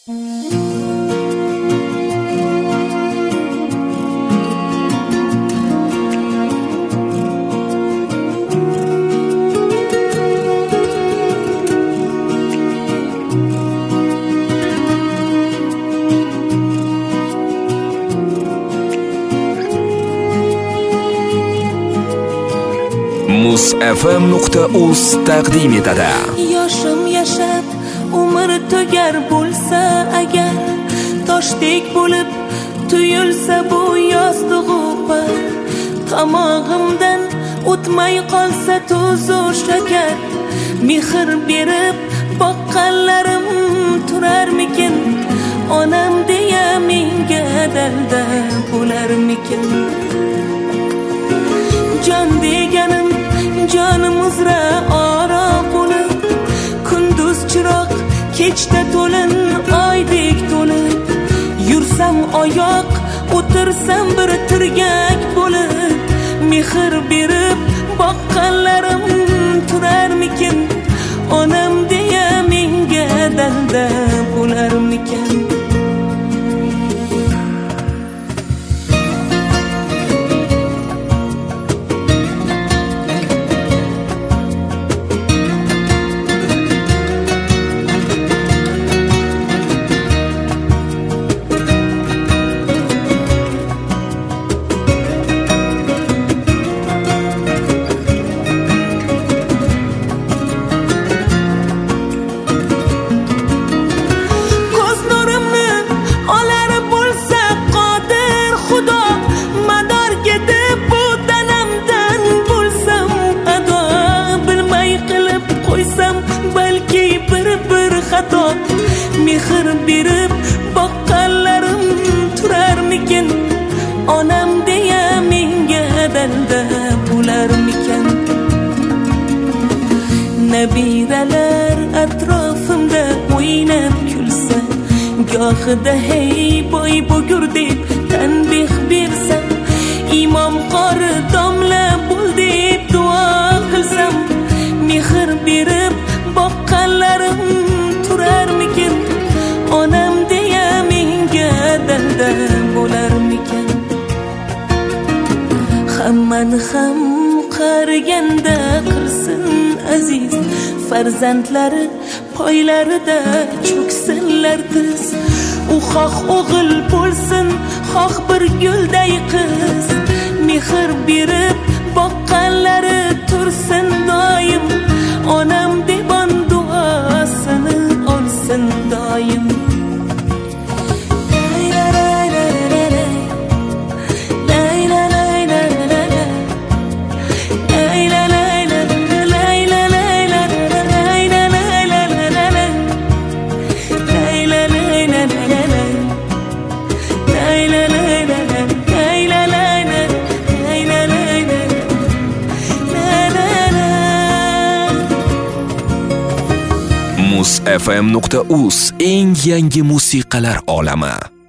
musfm.uz taqdim etadi. Yoshim yashab umr tugar bo'lsa agar, toshdek bo'lib tuyulsa bu yostig'u par, tomog'imdan o'tmay qolsa tuzu shakar, mehr berib boqqanlarim turarmikin, onam deya menga dalda bo'larmikin. Jon deganim jonim uzra oro bo'lib, kunduz chiroq kechda to'lin oydek to'lib, yursam oyoq o'tirsam bir tirgak bo'lib, mehr berib boqqanlarim turarmikin, onam deya menga dalda bo'larmikin. Mehr berib boqqanlarim turarmikin, onam deya menga dalda bo'larmikin. Nabiralar atrofimda o'ynab kulsa, gohida hey boy bugur deb tanbeh bersa, imom qori domla bo'l deb duo qilsam, mehr berib boqqanlarim turarmikin, onam deya menga dalda bo'larmikin. Hammani ham qariganda qilsin aziz, farzandlari poylarida cho'ksinlar tiz. U xoh o'g'il bo'lsin, xoh bir gulday qiz, mehr berib boqqanlari tursin doim, onam debon duosini olsin doim. musfm.uz eng yangi musiqalar olami.